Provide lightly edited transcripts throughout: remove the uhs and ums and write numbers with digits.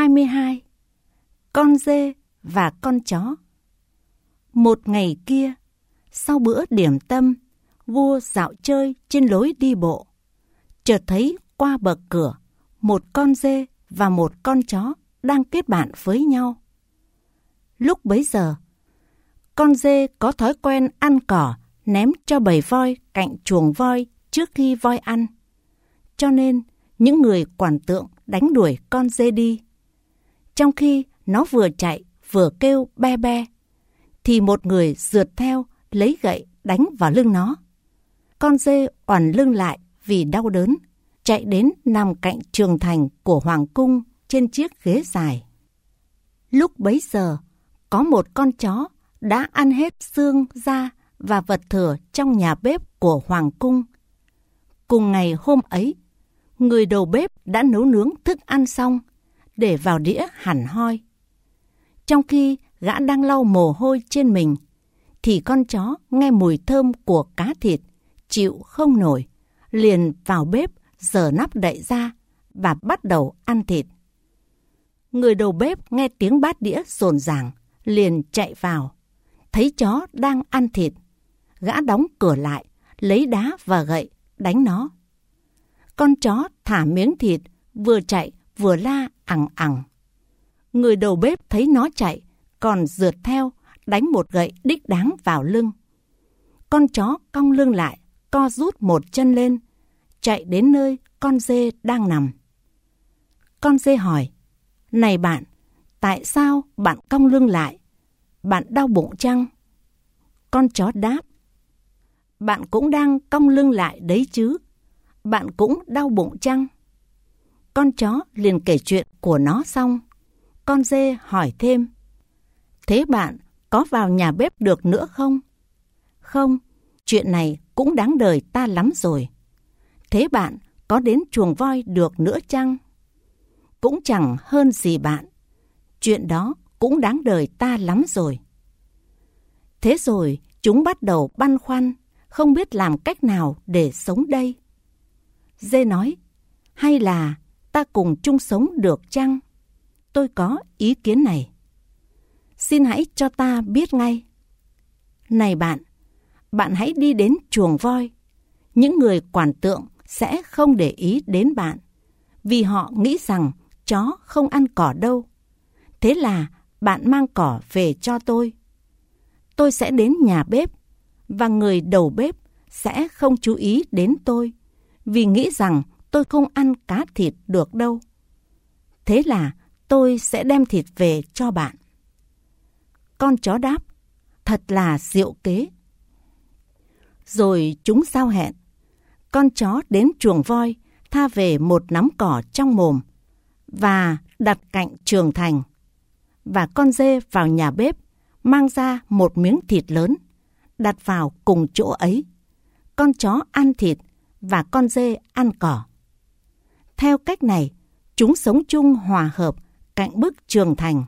22. Con dê và con chó. Một ngày kia, sau bữa điểm tâm, vua dạo chơi trên lối đi bộ. Chợt thấy qua bậc cửa, một con dê và một con chó đang kết bạn với nhau. Lúc bấy giờ, con dê có thói quen ăn cỏ ném cho bầy voi cạnh chuồng voi trước khi voi ăn. Cho nên, những người quản tượng đánh đuổi con dê đi. Trong khi nó vừa chạy vừa kêu be be, thì một người rượt theo lấy gậy đánh vào lưng nó. Con dê oằn lưng lại vì đau đớn, chạy đến nằm cạnh trường thành của hoàng cung trên chiếc ghế dài. Lúc bấy giờ, có một con chó đã ăn hết xương, da và vật thừa trong nhà bếp của hoàng cung. Cùng ngày hôm ấy, người đầu bếp đã nấu nướng thức ăn xong, để vào đĩa hẳn hoi. Trong khi gã đang lau mồ hôi trên mình, thì con chó nghe mùi thơm của cá thịt, chịu không nổi, liền vào bếp giở nắp đậy ra và bắt đầu ăn thịt. Người đầu bếp nghe tiếng bát đĩa rồn ràng, liền chạy vào. Thấy chó đang ăn thịt, gã đóng cửa lại, lấy đá và gậy đánh nó. Con chó thả miếng thịt, vừa chạy vừa la ẳng ẳng. Người đầu bếp thấy nó chạy, còn rượt theo, đánh một gậy đích đáng vào lưng. Con chó cong lưng lại, co rút một chân lên, chạy đến nơi con dê đang nằm. Con dê hỏi: "Này bạn, tại sao bạn cong lưng lại? Bạn đau bụng chăng?" Con chó đáp: "Bạn cũng đang cong lưng lại đấy chứ. Bạn cũng đau bụng chăng?" Con chó liền kể chuyện của nó xong. Con dê hỏi thêm: "Thế bạn có vào nhà bếp được nữa không?" "Không, chuyện này cũng đáng đời ta lắm rồi." "Thế bạn có đến chuồng voi được nữa chăng?" "Cũng chẳng hơn gì bạn. Chuyện đó cũng đáng đời ta lắm rồi." Thế rồi chúng bắt đầu băn khoăn, không biết làm cách nào để sống đây. Dê nói: "Hay là ta cùng chung sống được chăng? Tôi có ý kiến này. Xin hãy cho ta biết ngay." "Này bạn, bạn hãy đi đến chuồng voi. Những người quản tượng sẽ không để ý đến bạn, vì họ nghĩ rằng chó không ăn cỏ đâu. Thế là bạn mang cỏ về cho tôi. Tôi sẽ đến nhà bếp, và người đầu bếp sẽ không chú ý đến tôi, vì nghĩ rằng tôi không ăn cá thịt được đâu. Thế là tôi sẽ đem thịt về cho bạn." Con chó đáp: "Thật là diệu kế." Rồi chúng giao hẹn. Con chó đến chuồng voi, tha về một nắm cỏ trong mồm và đặt cạnh trường thành. Và con dê vào nhà bếp, mang ra một miếng thịt lớn, đặt vào cùng chỗ ấy. Con chó ăn thịt và con dê ăn cỏ. Theo cách này, chúng sống chung hòa hợp cạnh bức trường thành.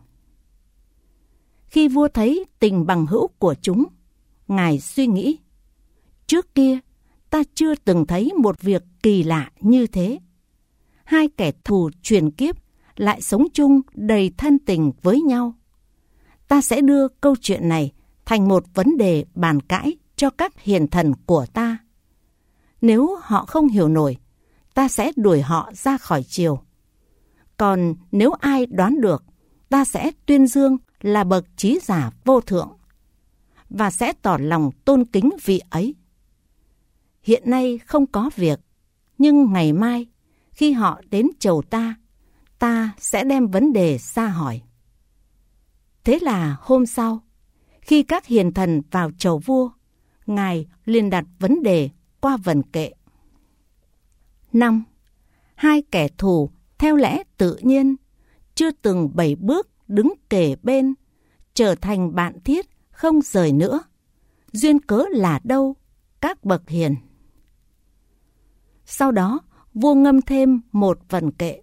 Khi vua thấy tình bằng hữu của chúng, ngài suy nghĩ: trước kia ta chưa từng thấy một việc kỳ lạ như thế. Hai kẻ thù truyền kiếp lại sống chung đầy thân tình với nhau. Ta sẽ đưa câu chuyện này thành một vấn đề bàn cãi cho các hiền thần của ta. Nếu họ không hiểu nổi, ta sẽ đuổi họ ra khỏi triều. Còn nếu ai đoán được, ta sẽ tuyên dương là bậc trí giả vô thượng, và sẽ tỏ lòng tôn kính vị ấy. Hiện nay không có việc, nhưng ngày mai, khi họ đến chầu ta sẽ đem vấn đề ra hỏi." Thế là hôm sau, khi các hiền thần vào chầu vua, ngài liền đặt vấn đề qua vần kệ. 5. Hai kẻ thù theo lẽ tự nhiên, chưa từng 7 bước đứng kề bên, trở thành bạn thiết không rời nữa. Duyên cớ là đâu, các bậc hiền? Sau đó, vua ngâm thêm một vần kệ.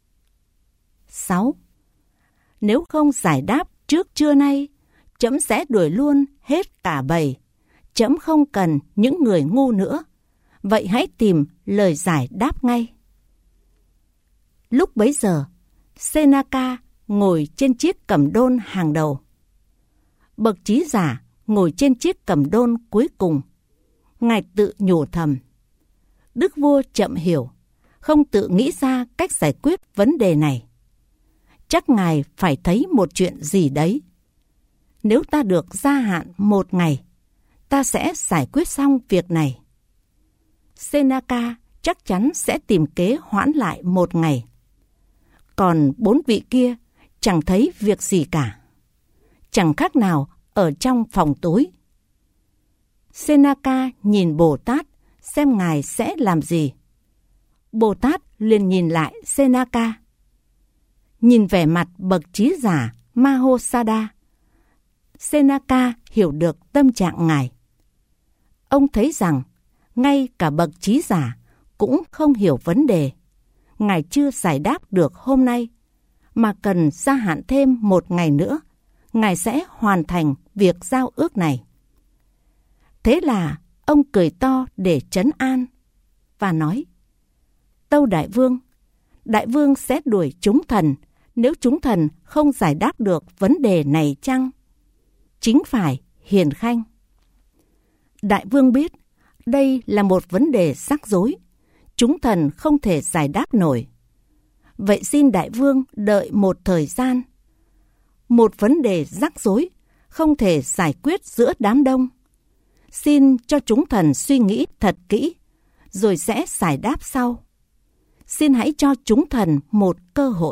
6. Nếu không giải đáp trước trưa nay, trẫm sẽ đuổi luôn hết cả bầy. Trẫm không cần những người ngu nữa. Vậy hãy tìm lời giải đáp ngay. Lúc bấy giờ, Senaka ngồi trên chiếc cầm đôn hàng đầu. Bậc trí giả ngồi trên chiếc cầm đôn cuối cùng. Ngài tự nhủ thầm: Đức vua chậm hiểu, không tự nghĩ ra cách giải quyết vấn đề này. Chắc ngài phải thấy một chuyện gì đấy. Nếu ta được gia hạn 1 ngày, ta sẽ giải quyết xong việc này. Senaka chắc chắn sẽ tìm kế hoãn lại 1 ngày. Còn 4 vị kia chẳng thấy việc gì cả. Chẳng khác nào ở trong phòng tối. Senaka nhìn Bồ Tát xem ngài sẽ làm gì. Bồ Tát liền nhìn lại Senaka. Nhìn vẻ mặt bậc trí giả Mahosada, Senaka hiểu được tâm trạng ngài. Ông thấy rằng ngay cả bậc trí giả cũng không hiểu vấn đề. Ngài chưa giải đáp được hôm nay, mà cần gia hạn thêm 1 ngày nữa, ngài sẽ hoàn thành việc giao ước này. Thế là ông cười to để trấn an và nói: Tâu Đại vương sẽ đuổi chúng thần nếu chúng thần không giải đáp được vấn đề này chăng? Chính phải, hiền khanh. Đại vương biết đây là một vấn đề rắc rối, chúng thần không thể giải đáp nổi. Vậy xin đại vương đợi một thời gian. Một vấn đề rắc rối không thể giải quyết giữa đám đông. Xin cho chúng thần suy nghĩ thật kỹ, rồi sẽ giải đáp sau. Xin hãy cho chúng thần một cơ hội.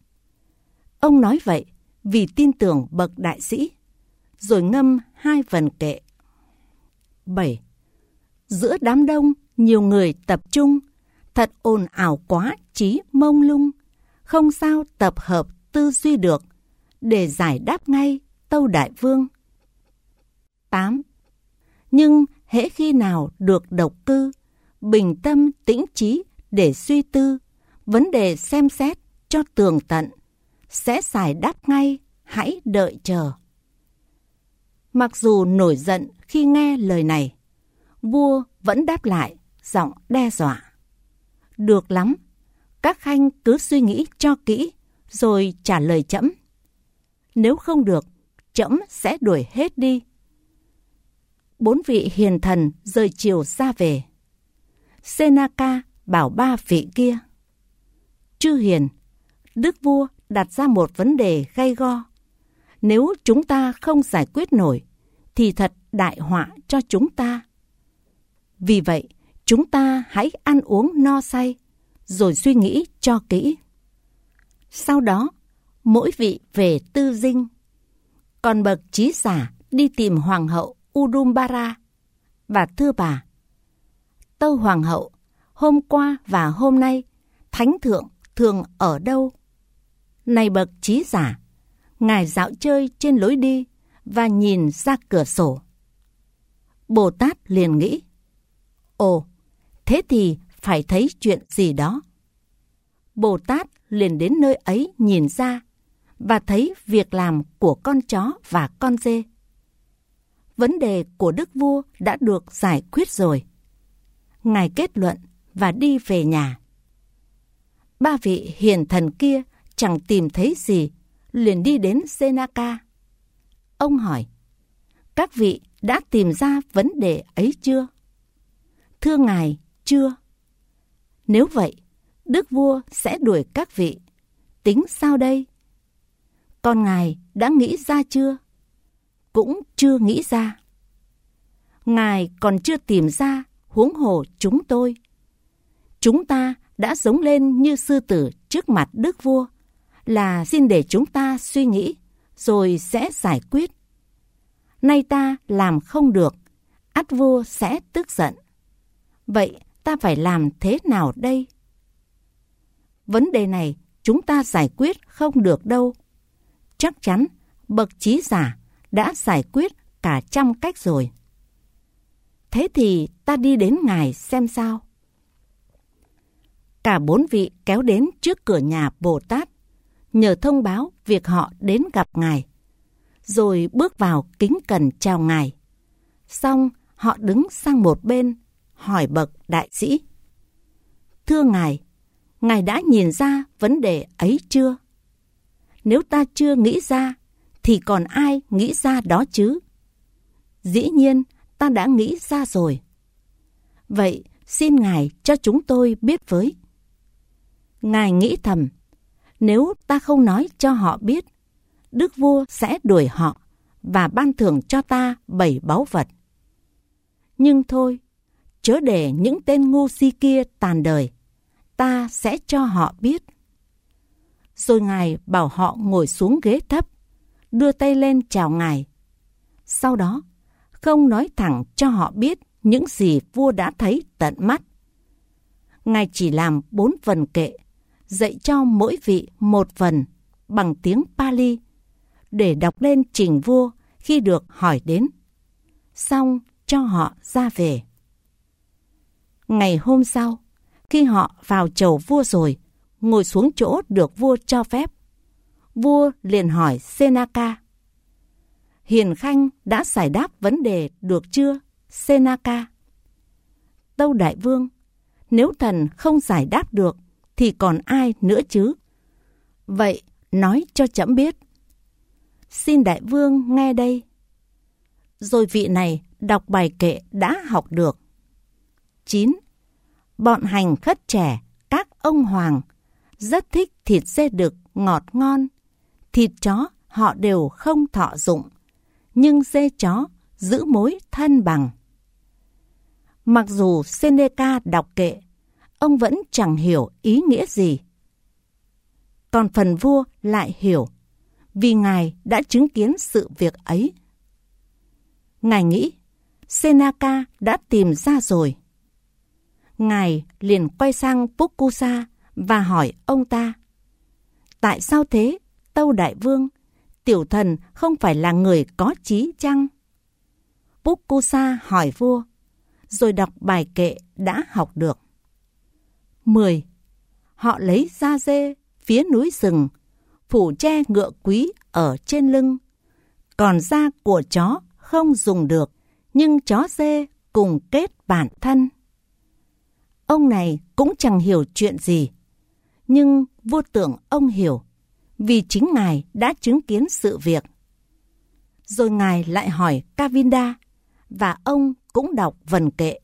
Ông nói vậy vì tin tưởng bậc đại sĩ, rồi ngâm 2 vần kệ. 7. Giữa đám đông nhiều người tập trung, thật ồn ào quá trí mông lung, không sao tập hợp tư duy được, để giải đáp ngay tâu đại vương. 8. Nhưng hễ khi nào được độc cư, bình tâm tĩnh trí để suy tư, vấn đề xem xét cho tường tận, sẽ giải đáp ngay, hãy đợi chờ. Mặc dù nổi giận khi nghe lời này, vua vẫn đáp lại giọng đe dọa: Được lắm, các khanh cứ suy nghĩ cho kỹ rồi trả lời trẫm. Nếu không được, trẫm sẽ đuổi hết đi. 4 vị hiền thần rời chiều ra về. Senaka bảo 3 vị kia: Chư hiền, đức vua đặt ra một vấn đề gay go. Nếu chúng ta không giải quyết nổi, thì thật đại họa cho chúng ta. Vì vậy, chúng ta hãy ăn uống no say, rồi suy nghĩ cho kỹ. Sau đó, mỗi vị về tư dinh. Còn bậc trí giả đi tìm hoàng hậu Udumbara và thưa bà: Tâu hoàng hậu, hôm qua và hôm nay, thánh thượng thường ở đâu? Này bậc trí giả, ngài dạo chơi trên lối đi và nhìn ra cửa sổ. Bồ Tát liền nghĩ: Ồ, thế thì phải thấy chuyện gì đó. Bồ Tát liền đến nơi ấy nhìn ra và thấy việc làm của con chó và con dê. Vấn đề của đức vua đã được giải quyết rồi. Ngài kết luận và đi về nhà. 3 vị hiền thần kia chẳng tìm thấy gì, liền đi đến Senaka. Ông hỏi: Các vị đã tìm ra vấn đề ấy chưa? Thưa ngài, chưa. Nếu vậy, đức vua sẽ đuổi các vị. Tính sao đây? Còn ngài đã nghĩ ra chưa? Cũng chưa nghĩ ra. Ngài còn chưa tìm ra, huống hồ chúng tôi. Chúng ta đã giống lên như sư tử trước mặt đức vua, là xin để chúng ta suy nghĩ, rồi sẽ giải quyết. Nay ta làm không được, ắt vua sẽ tức giận. Vậy ta phải làm thế nào đây? Vấn đề này chúng ta giải quyết không được đâu. Chắc chắn bậc trí giả đã giải quyết cả trăm cách rồi. Thế thì ta đi đến ngài xem sao. Cả 4 vị kéo đến trước cửa nhà Bồ Tát, nhờ thông báo việc họ đến gặp ngài, rồi bước vào kính cẩn chào ngài. Xong họ đứng sang một bên, hỏi bậc đại sĩ: Thưa ngài, ngài đã nhìn ra vấn đề ấy chưa? Nếu ta chưa nghĩ ra, thì còn ai nghĩ ra đó chứ? Dĩ nhiên, ta đã nghĩ ra rồi. Vậy, xin Ngài cho chúng tôi biết với. Ngài nghĩ thầm, nếu ta không nói cho họ biết, đức vua sẽ đuổi họ và ban thưởng cho ta 7 báu vật. Nhưng thôi, chớ để những tên ngu si kia tàn đời, ta sẽ cho họ biết. Rồi Ngài bảo họ ngồi xuống ghế thấp, đưa tay lên chào Ngài. Sau đó, không nói thẳng cho họ biết những gì vua đã thấy tận mắt. Ngài chỉ làm 4 vần kệ, dạy cho mỗi vị một vần bằng tiếng Pali, để đọc lên trình vua khi được hỏi đến. Xong cho họ ra về. Ngày hôm sau, khi họ vào chầu vua rồi, ngồi xuống chỗ được vua cho phép, vua liền hỏi Senaka: Hiền khanh đã giải đáp vấn đề được chưa, Senaka? Tâu đại vương: Nếu thần không giải đáp được, thì còn ai nữa chứ? Vậy nói cho trẫm biết. Xin đại vương nghe đây. Rồi vị này đọc bài kệ đã học được. 9. Bọn hành khất trẻ, các ông hoàng, rất thích thịt dê đực ngọt ngon. Thịt chó họ đều không thọ dụng, nhưng dê chó giữ mối thân bằng. Mặc dù Seneca đọc kệ, ông vẫn chẳng hiểu ý nghĩa gì. Còn phần vua lại hiểu, vì Ngài đã chứng kiến sự việc ấy. Ngài nghĩ, Seneca đã tìm ra rồi. Ngài liền quay sang Pukusa và hỏi ông ta: Tại sao thế, tâu đại vương? Tiểu thần không phải là người có trí chăng? Pukusa hỏi vua, rồi đọc bài kệ đã học được. 10. Họ lấy da dê phía núi rừng, phủ che ngựa quý ở trên lưng. Còn da của chó không dùng được, nhưng chó dê cùng kết bạn thân. Ông này cũng chẳng hiểu chuyện gì, nhưng vua tưởng ông hiểu, vì chính Ngài đã chứng kiến sự việc. Rồi Ngài lại hỏi Kavinda, và ông cũng đọc vần kệ.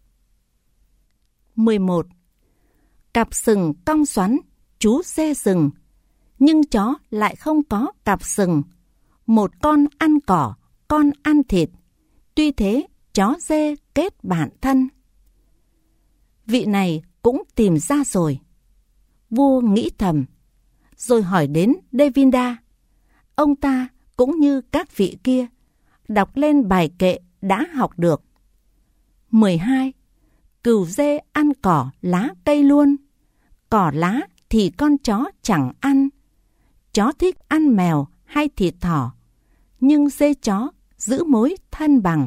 11. Cặp sừng cong xoắn, chú dê rừng, nhưng chó lại không có cặp sừng. Một con ăn cỏ, con ăn thịt, tuy thế chó dê kết bạn thân. Vị này cũng tìm ra rồi. Vua nghĩ thầm, rồi hỏi đến Devinda. Ông ta cũng như các vị kia, đọc lên bài kệ đã học được. 12. Cừu dê ăn cỏ lá cây luôn, cỏ lá thì con chó chẳng ăn. Chó thích ăn mèo hay thịt thỏ, nhưng dê chó giữ mối thân bằng.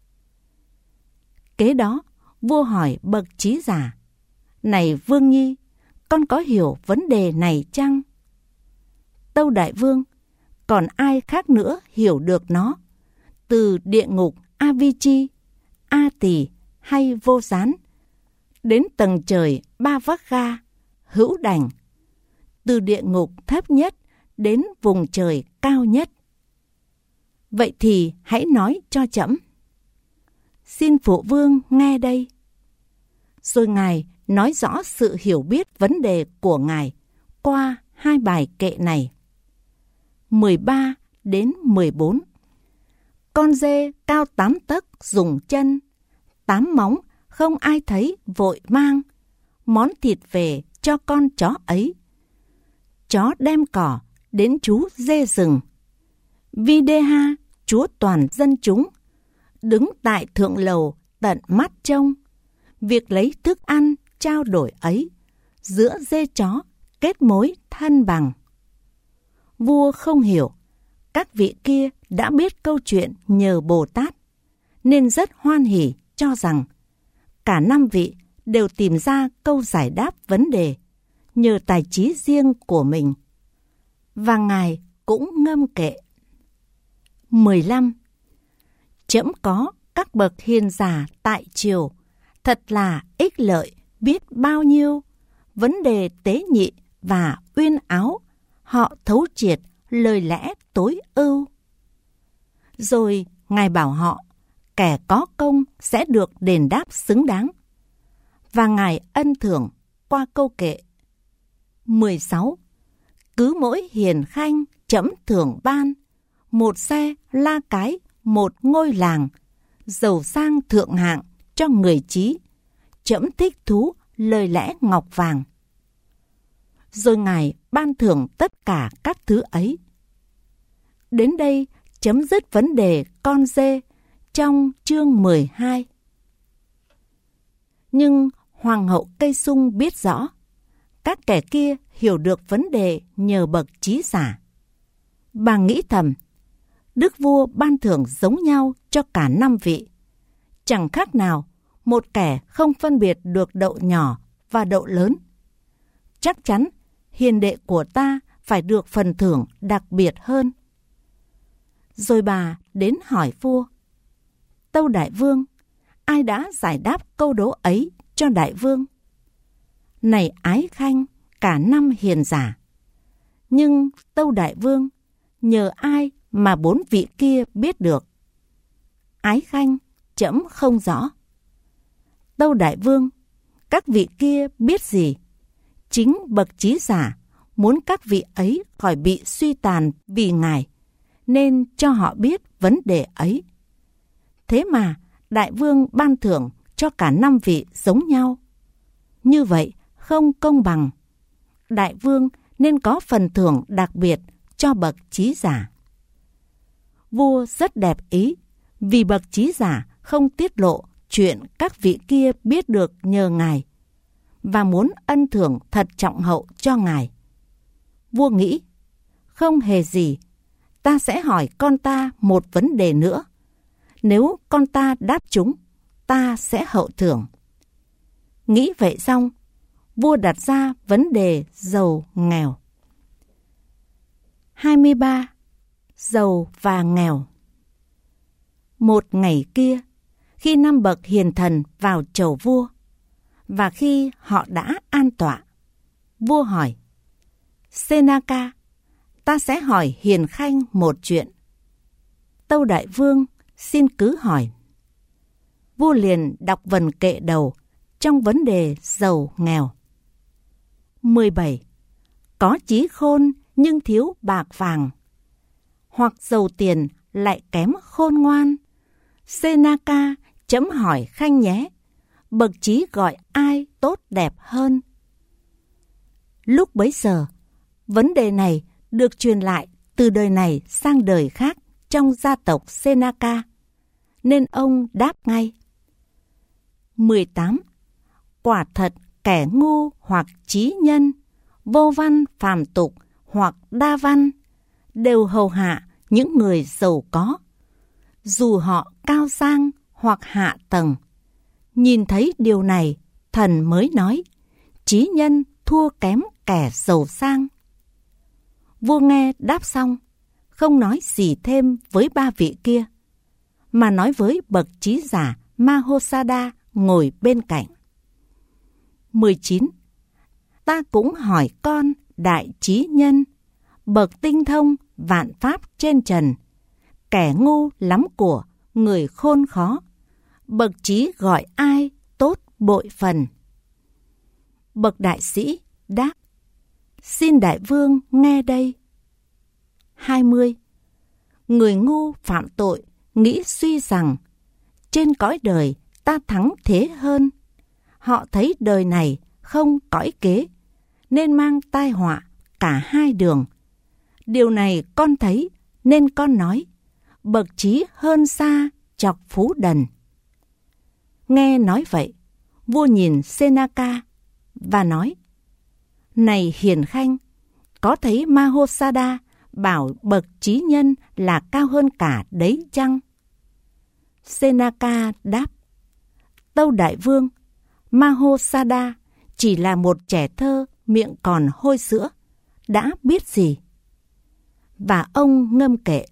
Kế đó, vua hỏi bậc trí giả: Này vương nhi, con có hiểu vấn đề này chăng? Tâu đại vương: Còn ai khác nữa hiểu được nó, từ địa ngục Avichi, A Tỳ hay Vô Gián, đến tầng trời Ba Vác Ga, Hữu Đành, từ địa ngục thấp nhất đến vùng trời cao nhất. Vậy thì hãy nói cho trẫm. Xin phụ vương nghe đây. Rồi Ngài nói rõ sự hiểu biết vấn đề của Ngài qua 2 bài kệ này. 13 đến 14. Con dê cao 8 tấc dùng chân, 8 móng không ai thấy vội mang, món thịt về cho con chó ấy. Chó đem cỏ đến chú dê rừng. Videha, chúa toàn dân chúng, đứng tại thượng lầu tận mắt trông. Việc lấy thức ăn trao đổi ấy, giữa dê chó kết mối thân bằng. Vua không hiểu, các vị kia đã biết câu chuyện nhờ Bồ Tát, nên rất hoan hỉ cho rằng cả 5 vị đều tìm ra câu giải đáp vấn đề nhờ tài trí riêng của mình. Và Ngài cũng ngâm kệ. 15. Trẫm có các bậc hiền giả tại triều, thật là ích lợi biết bao nhiêu. Vấn đề tế nhị và uyên áo, họ thấu triệt lời lẽ tối ưu. Rồi Ngài bảo họ, kẻ có công sẽ được đền đáp xứng đáng. Và Ngài ân thưởng qua câu kệ 16. Cứ mỗi hiền khanh trẫm thưởng ban, một xe la cái, một ngôi làng, giàu sang thượng hạng cho người trí, trẫm thích thú lời lẽ ngọc vàng. Rồi Ngài ban thưởng tất cả các thứ ấy. Đến đây chấm dứt vấn đề con dê trong chương 12. Nhưng Hoàng hậu Cây Sung biết rõ, các kẻ kia hiểu được vấn đề nhờ bậc trí giả. Bà nghĩ thầm, đức vua ban thưởng giống nhau cho cả 5 vị. Chẳng khác nào một kẻ không phân biệt được đậu nhỏ và đậu lớn. Chắc chắn hiền đệ của ta phải được phần thưởng đặc biệt hơn. Rồi bà đến hỏi vua, tâu đại vương, ai đã giải đáp câu đố ấy cho đại vương? Này ái khanh, cả 5 hiền giả. Nhưng tâu đại vương, nhờ ai mà 4 vị kia biết được? Ái khanh, trẫm không rõ. Tâu đại vương, các vị kia biết gì? Chính bậc trí giả muốn các vị ấy khỏi bị suy tàn vì ngài, nên cho họ biết vấn đề ấy. Thế mà đại vương ban thưởng cho cả 5 vị giống nhau. Như vậy không công bằng. Đại vương nên có phần thưởng đặc biệt cho bậc trí giả. Vua rất đẹp ý vì bậc trí giả không tiết lộ chuyện các vị kia biết được nhờ ngài, và muốn ân thưởng thật trọng hậu cho ngài. Vua nghĩ, không hề gì, ta sẽ hỏi con ta một vấn đề nữa. Nếu con ta đáp trúng, ta sẽ hậu thưởng. Nghĩ vậy xong, vua đặt ra vấn đề giàu nghèo. 23. Giàu và nghèo. Một ngày kia, khi 5 bậc hiền thần vào chầu vua, và khi họ đã an tọa, vua hỏi, Senaka, ta sẽ hỏi hiền khanh một chuyện. Tâu đại vương, xin cứ hỏi. Vua liền đọc vần kệ đầu trong vấn đề giàu nghèo. 17. Có trí khôn nhưng thiếu bạc vàng, hoặc giàu tiền lại kém khôn ngoan. Senaka, chấm hỏi khanh nhé, bậc trí gọi ai tốt đẹp hơn? Lúc bấy giờ, vấn đề này được truyền lại từ đời này sang đời khác trong gia tộc Senaka, nên ông đáp ngay. 18. Quả thật kẻ ngu hoặc trí nhân, vô văn phàm tục hoặc đa văn, đều hầu hạ những người giàu có, dù họ cao sang hoặc hạ tầng. Nhìn thấy điều này, thần mới nói, trí nhân thua kém kẻ giàu sang. Vua nghe đáp xong, không nói gì thêm với 3 vị kia, mà nói với bậc trí giả Mahosada ngồi bên cạnh. 19. Ta cũng hỏi con đại trí nhân, bậc tinh thông vạn pháp trên trần, kẻ ngu lắm của, người khôn khó, bậc trí gọi ai tốt bội phần? Bậc đại sĩ đáp, xin đại vương nghe đây. 20. Người ngu phạm tội, nghĩ suy rằng trên cõi đời ta thắng thế hơn. Họ thấy đời này không cõi kế, nên mang tai họa cả 2 đường. Điều này con thấy, nên con nói, bậc trí hơn xa chọc phú đần. Nghe nói vậy, vua nhìn Senaka và nói, này hiền khanh, có thấy Mahosada bảo bậc trí nhân là cao hơn cả đấy chăng? Senaka đáp, tâu đại vương, Mahosada chỉ là một trẻ thơ miệng còn hôi sữa, đã biết gì? Và ông ngâm kệ.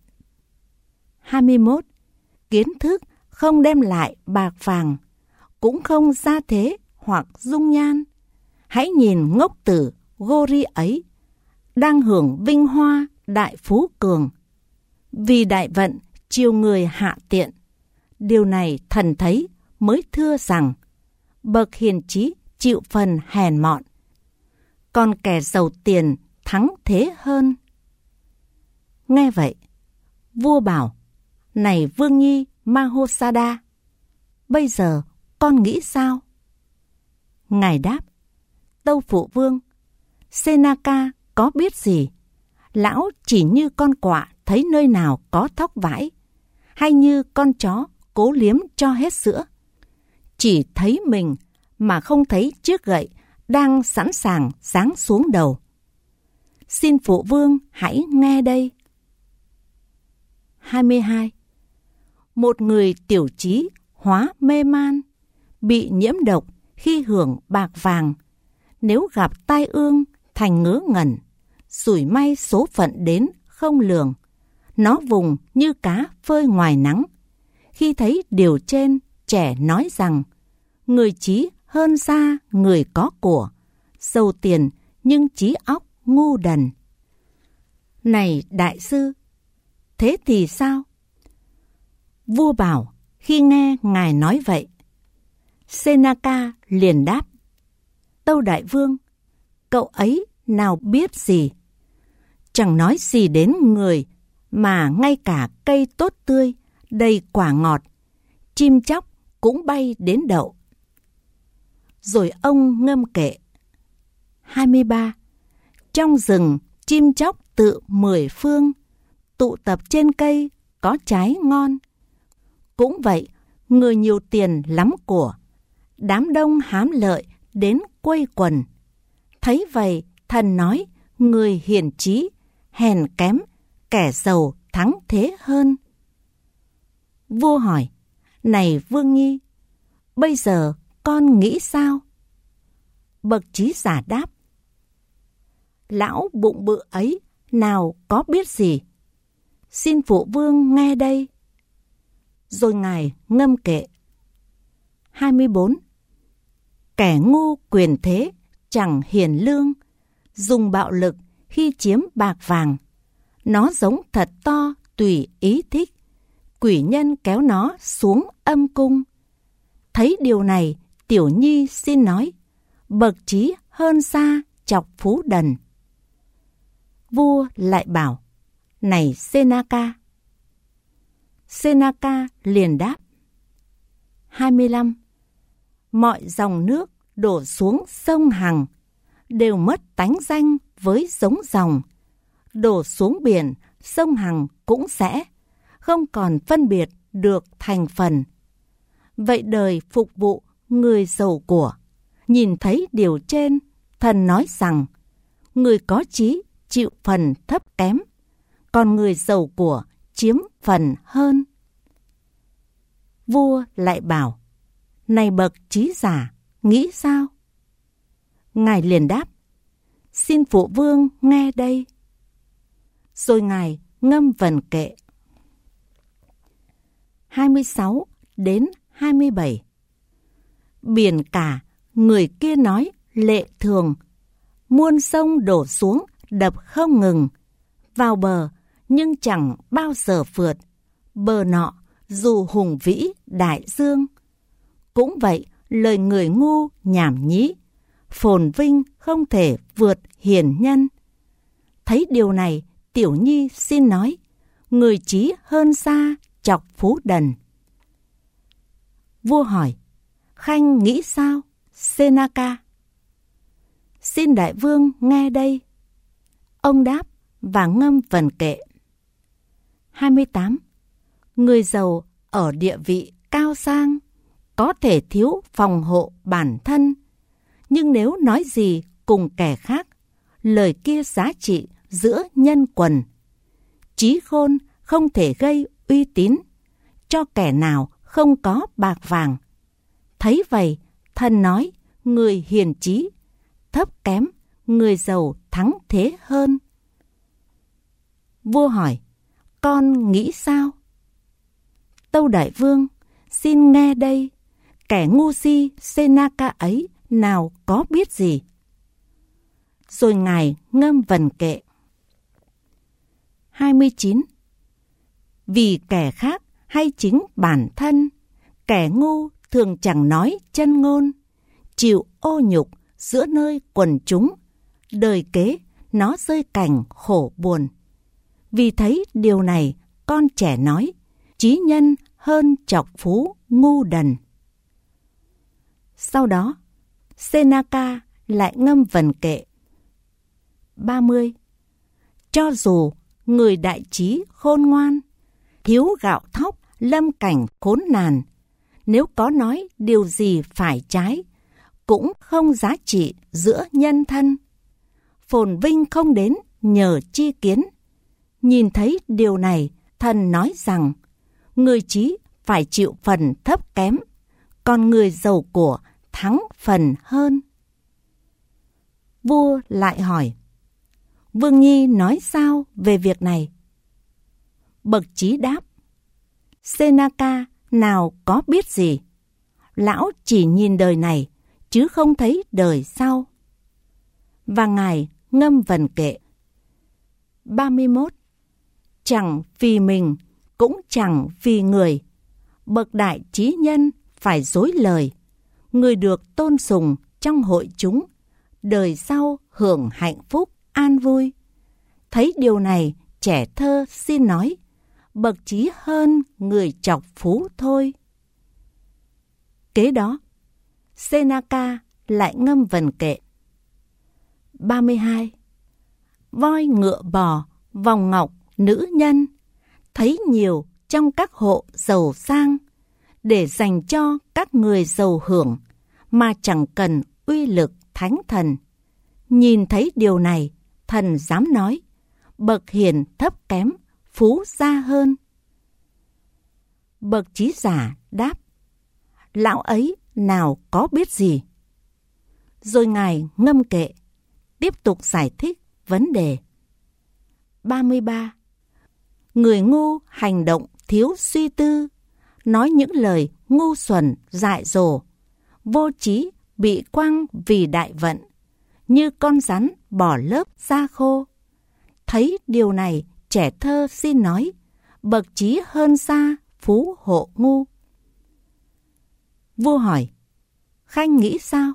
21. Kiến thức không đem lại bạc vàng, cũng không gia thế hoặc dung nhan. Hãy nhìn ngốc tử Gori ấy, đang hưởng vinh hoa đại phú cường. Vì đại vận chiều người hạ tiện. Điều này thần thấy mới thưa rằng bậc hiền trí chịu phần hèn mọn, còn kẻ giàu tiền thắng thế hơn. Nghe vậy, vua bảo: Này Vương Nhi Mahosada, bây giờ con nghĩ sao? Ngài đáp: Tâu phụ vương, Senaka có biết gì? Lão chỉ như con quạ thấy nơi nào có thóc vãi, hay như con chó cố liếm cho hết sữa. Chỉ thấy mình mà không thấy chiếc gậy đang sẵn sàng giáng xuống đầu. Xin phụ vương hãy nghe đây. 22. Một người tiểu trí hóa mê man, bị nhiễm độc khi hưởng bạc vàng, nếu gặp tai ương thành ngớ ngẩn, rủi may số phận đến không lường. Nó vùng như cá phơi ngoài nắng. Khi thấy điều trên, trẻ nói rằng người trí hơn xa người có của, giàu tiền nhưng trí óc ngu đần. Này đại sư, thế thì sao? Vua bảo khi nghe ngài nói vậy. Senaka liền đáp: Tâu đại vương, cậu ấy nào biết gì? Chẳng nói gì đến người, mà ngay cả cây tốt tươi, đầy quả ngọt, chim chóc cũng bay đến đậu. Rồi ông ngâm kệ. 23. Trong rừng chim chóc tự 10 phương, tụ tập trên cây có trái ngon. Cũng vậy, người nhiều tiền lắm của, đám đông hám lợi đến quây quần. Thấy vậy, thần nói người hiền trí hèn kém, kẻ giàu thắng thế hơn. Vua hỏi: Này Vương Nhi, bây giờ con nghĩ sao? Bậc trí giả đáp: Lão bụng bự ấy nào có biết gì? Xin phụ vương nghe đây. Rồi ngài ngâm kệ. 24. Kẻ ngu quyền thế chẳng hiền lương, dùng bạo lực khi chiếm bạc vàng. Nó giống thật to tùy ý thích, quỷ nhân kéo nó xuống âm cung. Thấy điều này, tiểu nhi xin nói, bậc trí hơn xa chọc phú đần. Vua lại bảo: Này Senaka. Senaka liền đáp. 25. Mọi dòng nước đổ xuống sông Hằng đều mất tánh danh với giống dòng. Đổ xuống biển, sông Hằng cũng sẽ không còn phân biệt được thành phần. Vậy đời phục vụ người giàu của, nhìn thấy điều trên, thần nói rằng người có trí chịu phần thấp kém, còn người giàu của chiếm phần hơn. Vua lại bảo: Này bậc trí giả, nghĩ sao? Ngài liền đáp: Xin phụ vương nghe đây. Rồi ngài ngâm vần kệ. 26 đến 27. Biển cả, người kia nói lệ thường, muôn sông đổ xuống đập không ngừng, vào bờ nhưng chẳng bao giờ vượt, bờ nọ dù hùng vĩ đại dương. Cũng vậy, lời người ngu nhảm nhí, phồn vinh không thể vượt hiền nhân. Thấy điều này, tiểu nhi xin nói, người trí hơn xa chọc phú đần. Vua hỏi: Khanh nghĩ sao, Senaka? Xin đại vương nghe đây. Ông đáp và ngâm vần kệ. 28. Người giàu ở địa vị cao sang, có thể thiếu phòng hộ bản thân, nhưng nếu nói gì cùng kẻ khác, lời kia giá trị giữa nhân quần. Trí khôn không thể gây uy tín cho kẻ nào không có bạc vàng. Thấy vậy, thần nói người hiền trí thấp kém, người giàu thắng thế hơn. Vua hỏi: Con nghĩ sao? Tâu đại vương, xin nghe đây. Kẻ ngu si Senaka ấy nào có biết gì? Rồi ngài ngâm vần kệ. 29. Vì kẻ khác hay chính bản thân, kẻ ngu thường chẳng nói chân ngôn, chịu ô nhục giữa nơi quần chúng, đời kế nó rơi cảnh khổ buồn. Vì thấy điều này, con trẻ nói, trí nhân hơn chọc phú ngu đần. Sau đó, Seneca lại ngâm vần kệ. 30. Cho dù người đại trí khôn ngoan, thiếu gạo thóc lâm cảnh khốn nạn, nếu có nói điều gì phải trái, cũng không giá trị giữa nhân thân. Phồn vinh không đến nhờ chi kiến. Nhìn thấy điều này, thần nói rằng, người trí phải chịu phần thấp kém, còn người giàu của thắng phần hơn. Vua lại hỏi, Vương Nhi nói sao về việc này? Bậc trí đáp, Seneca nào có biết gì, lão chỉ nhìn đời này, chứ không thấy đời sau. Và ngài ngâm vần kệ. 31. Chẳng vì mình, cũng chẳng vì người, bậc đại trí nhân phải dối lời, người được tôn sùng trong hội chúng, đời sau hưởng hạnh phúc an vui. Thấy điều này, trẻ thơ xin nói, bậc trí hơn người chọc phú thôi. Kế đó, Seneca lại ngâm vần kệ. 32. Voi ngựa bò, vòng ngọc, nữ nhân, thấy nhiều trong các hộ giàu sang, để dành cho các người giàu hưởng, mà chẳng cần uy lực thánh thần. Nhìn thấy điều này, thần dám nói, bậc hiền thấp kém, phú gia hơn. Bậc trí giả đáp, lão ấy nào có biết gì. Rồi ngài ngâm kệ, tiếp tục giải thích vấn đề. 33. Người ngu hành động thiếu suy tư, nói những lời ngu xuẩn dại dột, vô trí bị quăng vì đại vận, như con rắn bỏ lớp da khô. Thấy điều này, trẻ thơ xin nói, bậc trí hơn xa phú hộ ngu. Vua hỏi, Khanh nghĩ sao?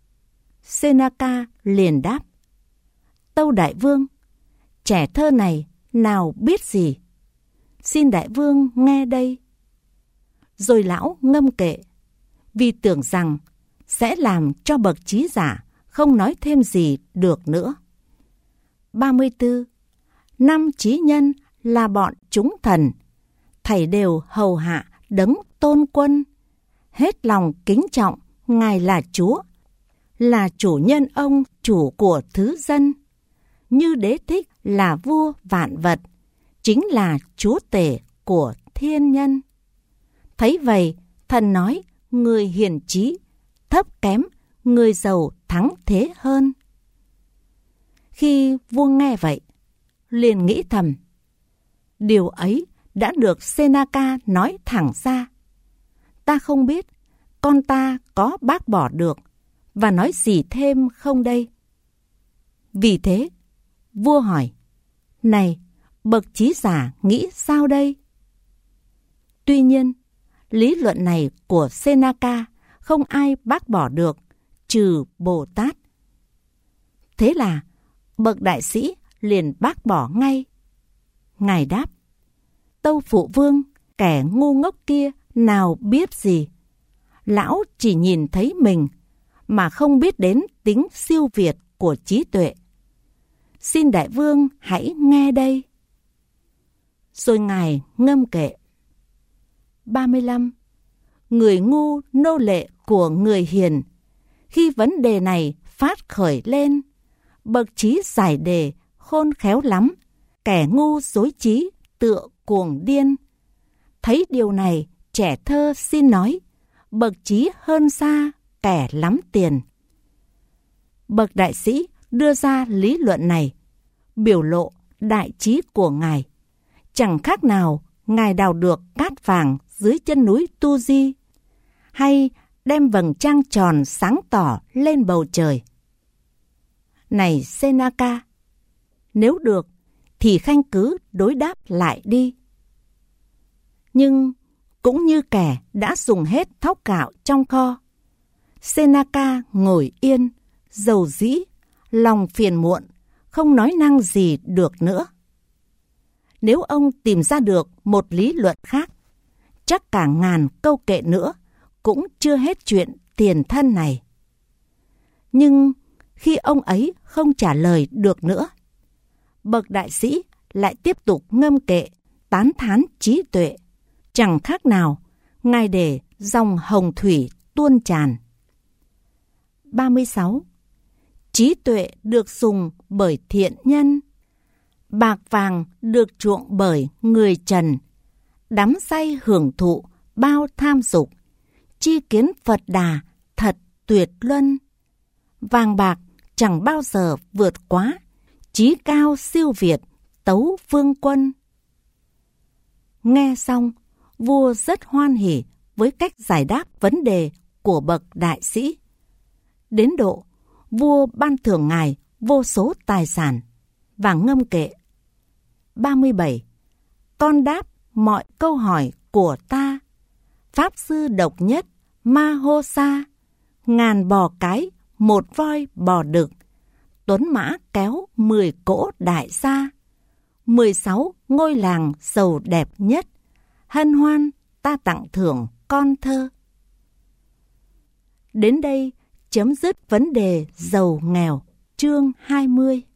Seneca liền đáp, tâu đại vương, trẻ thơ này nào biết gì, xin đại vương nghe đây. Rồi lão ngâm kệ, vì tưởng rằng sẽ làm cho bậc trí giả không nói thêm gì được nữa. 34. Năm trí nhân là bọn chúng thần, thảy đều hầu hạ đấng tôn quân, hết lòng kính trọng ngài là chúa, là chủ nhân ông chủ của thứ dân, như đế thích là vua vạn vật, chính là chúa tể của thiên nhân. Thấy vậy, thần nói người hiền trí thấp kém, người giàu thắng thế hơn. Khi vua nghe vậy, liền nghĩ thầm, điều ấy đã được Seneca nói thẳng ra. Ta không biết con ta có bác bỏ được và nói gì thêm không đây. Vì thế, vua hỏi, này, bậc trí giả nghĩ sao đây? Tuy nhiên, lý luận này của Seneca không ai bác bỏ được, trừ Bồ Tát. Thế là, bậc đại sĩ liền bác bỏ ngay. Ngài đáp, tâu phụ vương, kẻ ngu ngốc kia nào biết gì. Lão chỉ nhìn thấy mình, mà không biết đến tính siêu việt của trí tuệ. Xin đại vương hãy nghe đây. Rồi ngài ngâm kệ. 35. Người ngu nô lệ của người hiền, khi vấn đề này phát khởi lên, bậc trí giải đề khôn khéo lắm, kẻ ngu dối trí tựa cuồng điên. Thấy điều này, trẻ thơ xin nói, bậc trí hơn xa kẻ lắm tiền. Bậc đại sĩ đưa ra lý luận này, biểu lộ đại trí của ngài. Chẳng khác nào ngài đào được cát vàng dưới chân núi Tu Di, hay đem vầng trăng tròn sáng tỏ lên bầu trời. Này Seneca, nếu được, thì Khanh cứ đối đáp lại đi. Nhưng cũng như kẻ đã dùng hết thóc gạo trong kho, Seneca ngồi yên, dầu dĩ, lòng phiền muộn, không nói năng gì được nữa. Nếu ông tìm ra được một lý luận khác, chắc cả ngàn câu kệ nữa cũng chưa hết chuyện tiền thân này. Nhưng khi ông ấy không trả lời được nữa, bậc đại sĩ lại tiếp tục ngâm kệ tán thán trí tuệ, chẳng khác nào ngài để dòng hồng thủy tuôn tràn. 36. Trí tuệ được dùng bởi thiện nhân, bạc vàng được chuộng bởi người trần, đắm say hưởng thụ bao tham dục, chi kiến Phật Đà thật tuyệt luân. Vàng bạc chẳng bao giờ vượt quá, chí cao siêu việt tấu vương quân. Nghe xong, vua rất hoan hỉ với cách giải đáp vấn đề của bậc đại sĩ. Đến độ, vua ban thưởng ngài vô số tài sản và ngâm kệ. 37. Con đáp mọi câu hỏi của ta, Pháp sư độc nhất Mahosa, ngàn bò cái, một voi bò đực, tuấn mã kéo 10 cỗ đại gia, 16 ngôi làng giàu đẹp nhất, hân hoan ta tặng thưởng con thơ. Đến đây chấm dứt vấn đề giàu nghèo, chương 20.